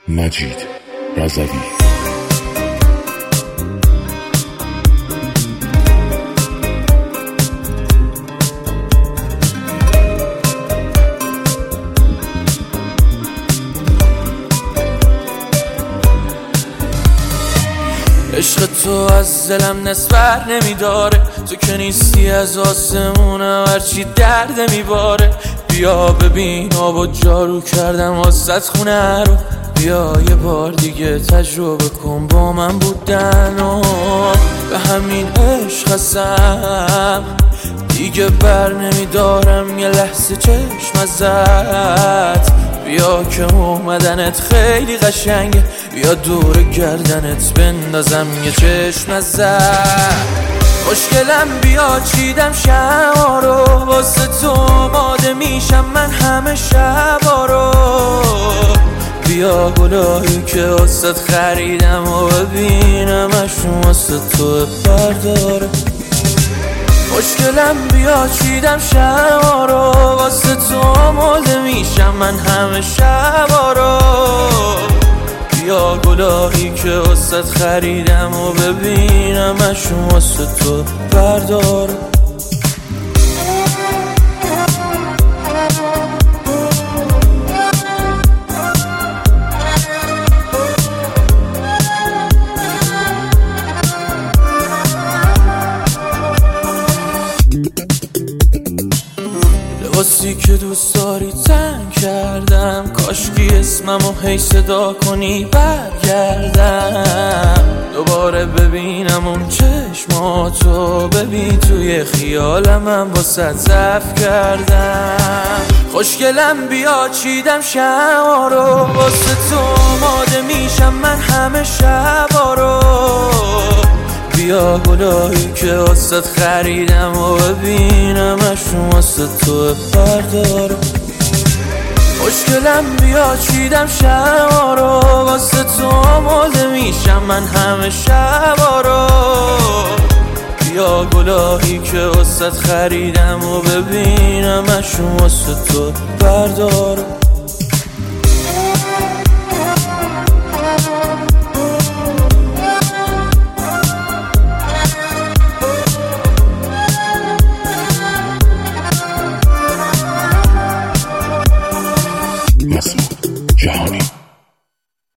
مجید رضوی. عشق تو از دلم نسبر نمیداره، تو که نیستی از آسمونم هرچی درد میباره. بیا ببین آب و جارو کردم واسط خونه رو، بیا یه بار دیگه تجربه کن با من بودن و به همین عشق هستم دیگه بر نمیدارم یه لحظه چشم ازت. بیا که اومدنت خیلی قشنگه، بیا دور گردنت بندازم یه چشم ازت. خوشگلم بیا چیدم شما رو، واسه تو آماده میشم من همه شبا رو. بیا گلایی که واسه خریدم و ببینمشون واسه تو برداره. خوشگلم بیا چیدم شما رو، واسه تو آماده میشم من همه شبا رو. بیا گلایی که واسه خریدم و ببینمشون واسه تو برداره. لباسی که دوست داری تن کردم، کاشکی اسممو هی صدا کنی برگردم. دوباره ببینم اون چشماتو، ببین توی خیالم واسه ضعف کردم. خوشگلم بیا چیدم شما رو، واسه تو آماده میشم من همه شبا رو. بیا گلایی که واسه خریدم و ببینمشون واسه تو برداره. خوشگلم بیا چیدم شما رو، واسه تو آماده میشم من همه شبا رو. بیا گلایی که واسه خریدم و ببینمشون واسه تو برداره.